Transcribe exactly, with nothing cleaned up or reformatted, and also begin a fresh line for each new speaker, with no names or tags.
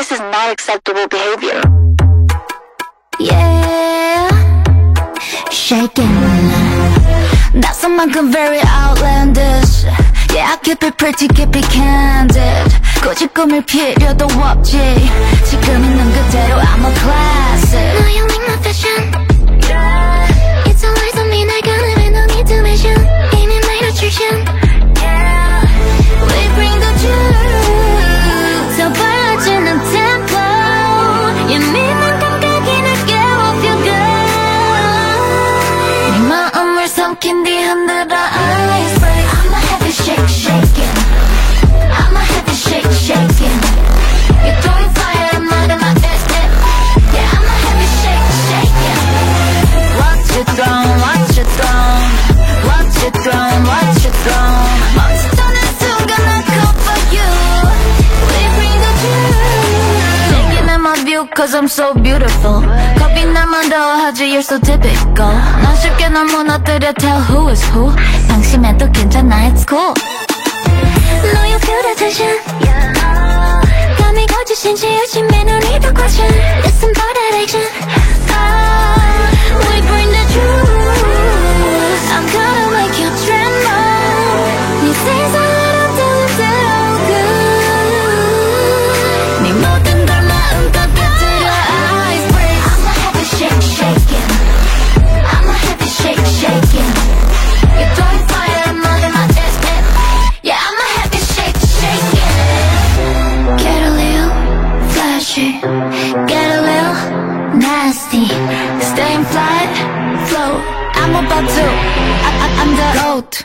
this is not acceptable behavior.
Yeah, shaking. 낯선 만큼 very outlandish. Yeah, I keep it pretty, keep it candid. 굳이 꾸밀 필요도 없지. 지금 있는 그대로 I'm a classic.
No, you like my fashion. Yeah. It's all eyes on me. 날 가늠해, no need to mention. Ain't it my attraction? Yeah.
We bring the juice. 더 빨라지는 tempo. 예민한 감각이 날 깨워 feel good. 네 마음을 삼킨 뒤 흔들어 ice break. I'ma have it shake, shaking. I'ma have it shake, shaking. You're throwing fire in my my best step. Yeah, I'ma have it shake, shaking. Watch it thrown, watch it thrown. Watch it thrown, watch it thrown. 멈칫하는 순간 I come for you. We bring the juice. Taking in my view cause I'm so beautiful. 겁이 나만 더하지 you're so typical. 난 쉽게 널 무너뜨려 tell who is who. 방심해도 괜찮아 it's cool.
No, you feel the tension. 감이 거짓인 지우심에 눈이 더 question. Listen for that action.
Ah, we bring the truth. I'm gonna make you tremble. 네 세상으로 들어오고 네 모든 걸 마음껏 뱉으려 ice break. I'ma have it shake, shaking. I'ma have it shake, shaking. You're throwing fire in my my best step. Yeah, I'ma have it shake, shaking. Get a little flashy, get a little nasty. Staying fly, float. I'm about to, I, I, I'm the goat.